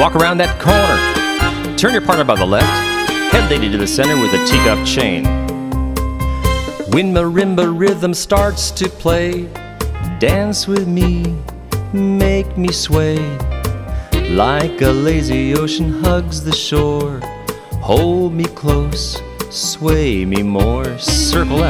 Walk around that corner. Turn your partner by the left. Head lady to the center with a teacup chain. When marimba rhythm starts to play, dance with me, make me sway. Like a lazy ocean hugs the shore, hold me close, sway me more. Circle out.